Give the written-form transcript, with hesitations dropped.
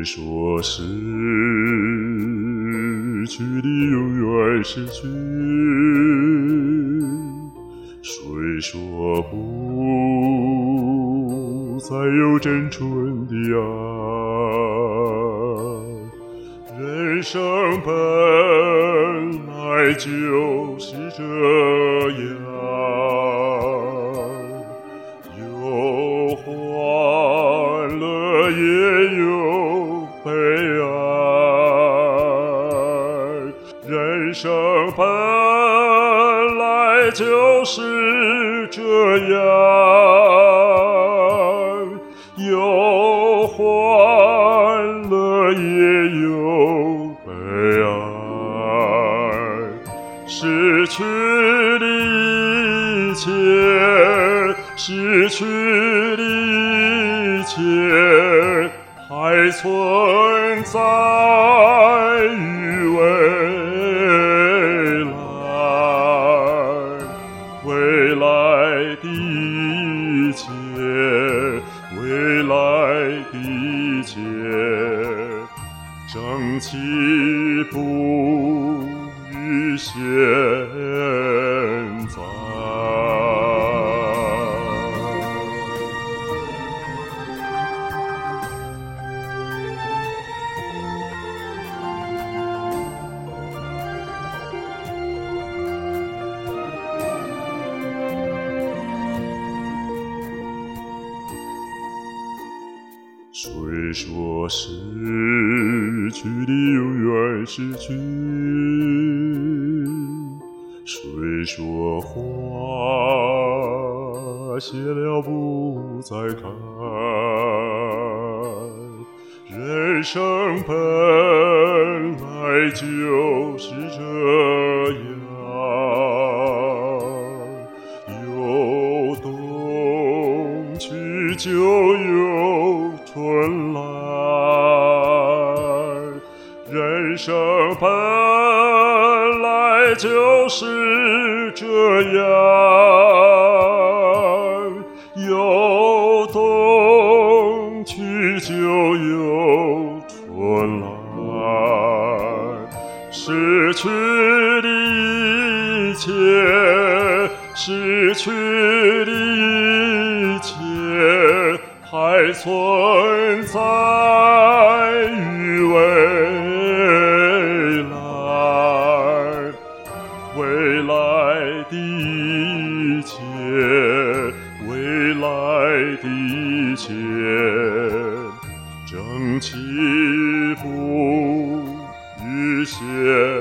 谁说失去的永远失去？谁说不再有真纯的爱？人生本来就是这样，有欢乐也有悲哀。人生本来就是这样，有欢乐也有悲哀。失去的一切，失去的一切，还存在于未来。未来的一切，未来的一切，正起步于现在。谁说失去的永远失去？谁说花谢了不再开？人生本来就是这样，有冬去就有春来。人生本来就是这样，有冬去就有春来。失去的一切，失去的一切，还存在于未来。未来的一切，未来的一切，正起步于现